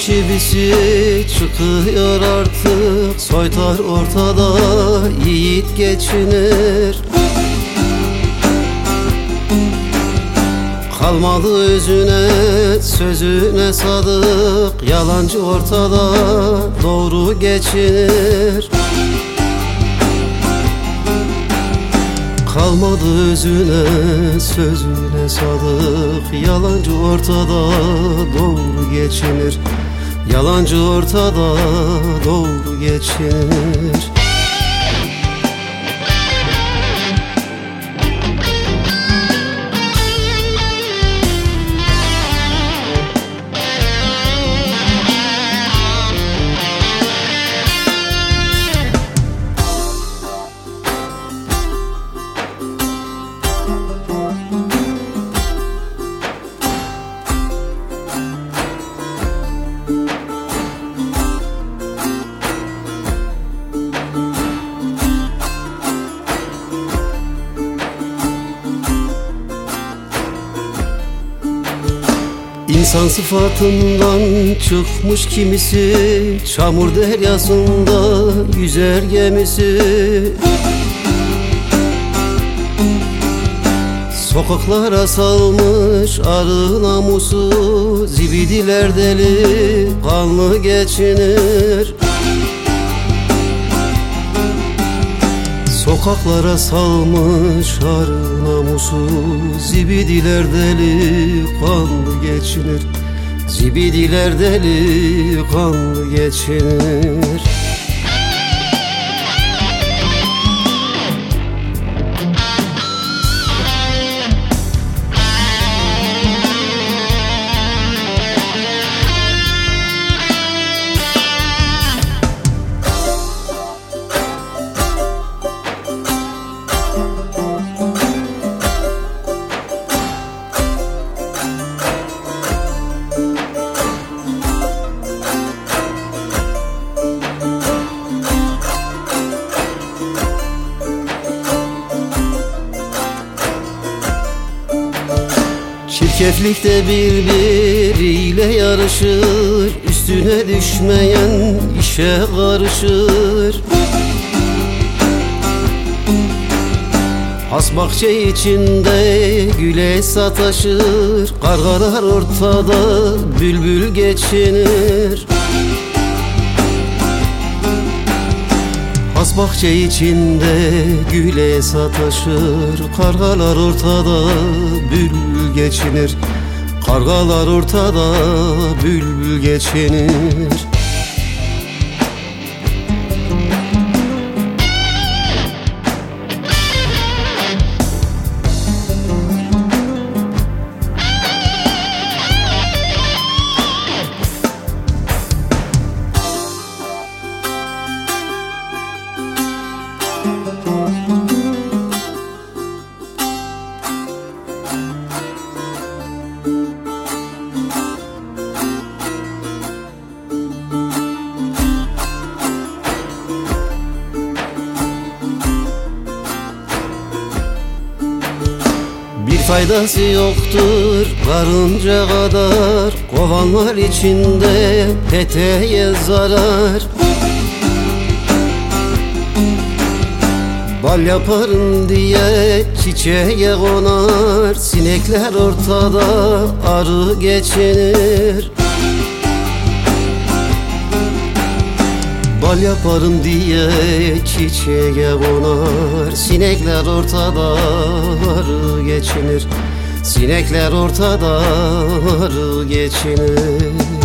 çivisi çıkıyor artık, soytar ortada, yiğit geçinir. Kalmadı özüne, sözüne sadık, yalancı ortada, doğru geçinir. Kalmadı özüne, sözüne sadık, yalancı ortada, doğru geçinir. Yalancı ortada, doğru geçinir. İnsan sıfatından çıkmış kimisi, çamur deryasında yüzer gemisi. Sokaklara salmış arı namusu, zibidiler deli kanlı geçinir. Sokaklara salmış arı namusu, zibidiler deli kanlı geçinir. Zibidiler deli kanlı geçinir. Çirkeflikte birbiriyle yarışır, üstüne düşmeyen işe karışır. Has bahçe içinde güle sataşır, kargalar ortada, bülbül geçinir. Has bahçe içinde güle sataşır, kargalar ortada, bülbül geçinir. Kargalar ortada, bülbül geçinir. Bir faydası yoktur karınca kadar, kovanlar içinde peteğe zarar. Bal yaparım diye çiçeğe konar, sinekler ortada, arı geçinir. Bal yaparım diye çiçeğe konar, sinekler ortada, arı geçinir. Sinekler ortada, arı geçinir.